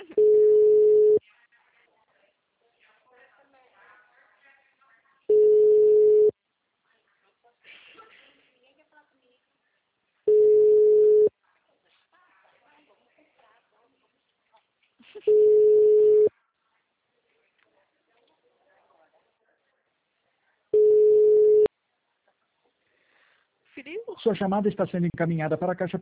Sua chamada está sendo encaminhada para a caixa